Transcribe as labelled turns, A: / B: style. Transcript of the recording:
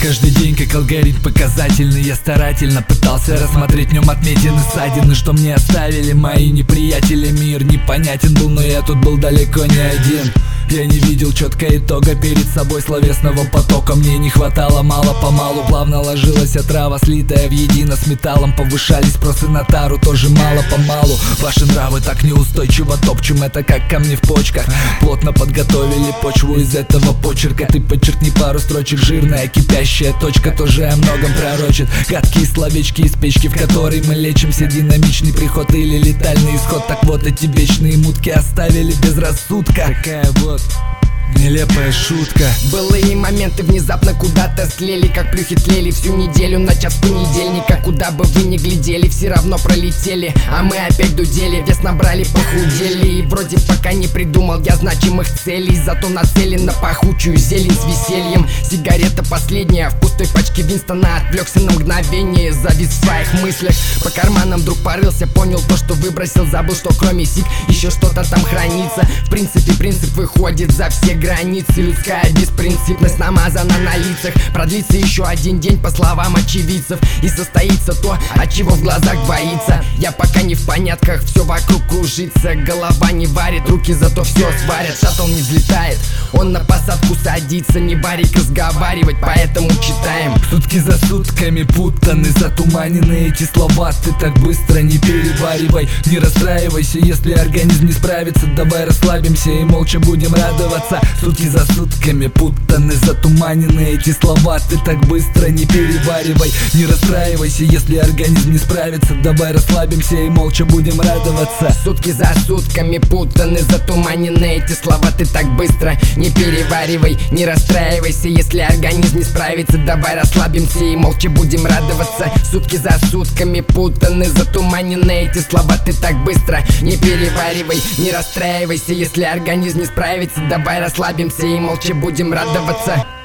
A: Каждый день как алгоритм показательный. Я старательно пытался рассмотреть в нем отметины, ссадины, что мне оставили мои неприятели. Мир непонятен был, но я тут был далеко не один. Я не видел четко итога перед собой словесного потока. Мне не хватало мало-помалу. Плавно ложилась отрава, слитая в едино с металлом. Повышались спросы на тару, тоже мало-помалу. Ваши нравы так неустойчиво топчем, это как камни в почках. Плотно подготовили почву из этого почерка. Ты подчеркни пару строчек, жирная кипящая точка тоже о многом пророчит. Гадкие словечки из печки, в которой мы лечимся. Динамичный приход или летальный исход. Так вот эти вечные мутки оставили без рассудка. Такая вот нелепая шутка.
B: Былые моменты внезапно куда-то слили, как плюхи тлели всю неделю, начав с понедельника. Куда бы вы ни глядели, все равно пролетели, а мы опять дудели. Вес набрали, похудели, и вроде пока не придумал я значимых целей. Зато нацелен на пахучую зелень с весельем. Сигарета последняя в пустой пачке Винстона. Отвлекся на мгновение, завис в своих мыслях. По карманам вдруг порылся, понял то, что выбросил. Забыл, что кроме сик еще что-то там хранится. В принципе, принцип выходит за все границы. Людская беспринципность намазана на лицах. Продлится еще один день, по словам очевидцев, и состоится то, от чего в глазах двоится. Я пока не в понятках, все вокруг кружится. Голова не варит, руки зато все сварят. Шаттл не взлетает, он на посадку садится. Не барик разговаривать, поэтому читаем.
A: Сутки за сутками путаны, затуманены эти слова. Ты так быстро не переваривай, не расстраивайся, если организм не справится. Давай расслабимся и молча будем радоваться. Сутки за сутками путаны, затуманены эти слова. Ты так быстро не переваривай, не расстраивайся, если организм не справится. Давай расслабимся и молча будем радоваться.
B: Сутки за сутками путаны, затуманены эти слова. Ты так быстро не переваривай, не расстраивайся, если организм не справится. Давай расслабимся и молча будем радоваться. Сутки за сутками путаны, затуманены эти слова. Ты так быстро не переваривай, не расстраивайся, если организм не справится. Давай расслабимся и молча будем радоваться.